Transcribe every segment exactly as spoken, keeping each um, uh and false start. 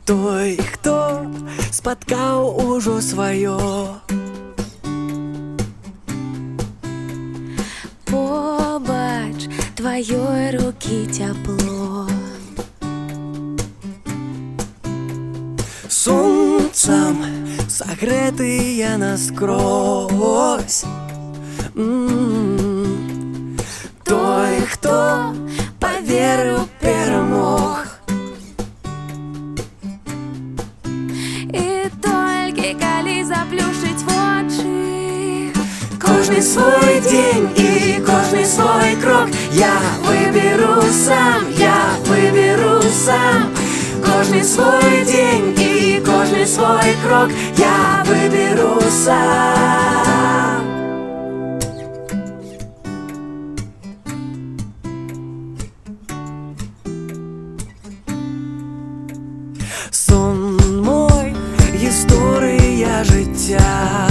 той, хто спаткаў ужо сваё. Побач тваёй рукі цяпло. Сонцам сагрэтыя наскрозь. М-м-м. Той, хто паверыў, перамог. І толькі калі заплюшчыць вочы, Кожны свой дзень і кожны свой крок я выберу сам, я выберу сам. Кожны свой дзень і кожны свой крок я выберу сам. Сон мой, гісторыя жыцця.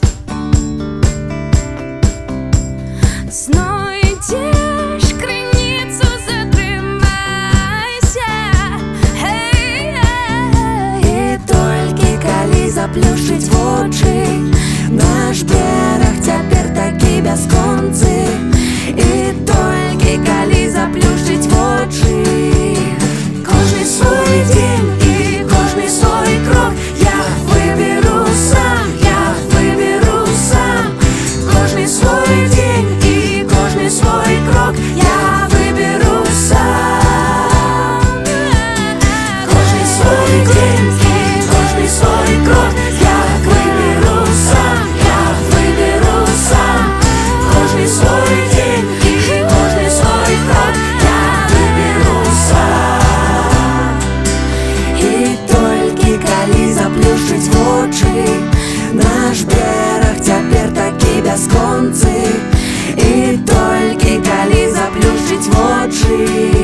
знойдзеш крыніцу, затрымайся. Эй, эй. І толькі калі заплюшчыць вочы, наш бераг цяпер такі бясконцы. І толькі калі заплюшчыць вочы, Кожны свой дзень і кожны свой крок я выберу сам, я выберу сам. Кожны свой дзень і кожны свой крок я выберу сам. Кожны свой дзень і кожны свой крок я выберу сам, я выберу сам. Кожны свой дзень і кожны свой крок я выберу сам. і толькі калі заплюшчыць вочы, Наш бераг цяпер такі бясконцы. і толькі калі заплюшчыць вочы,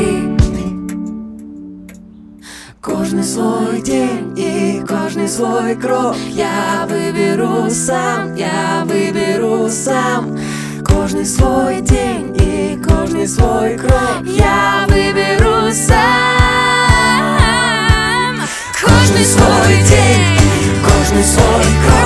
Кожны свой дзень і кожны свой крок я выберу сам, я выберу сам. Кожны свой дзень і кожны свой крок я выберу сам. Кожны свой дзень, кожны свой крок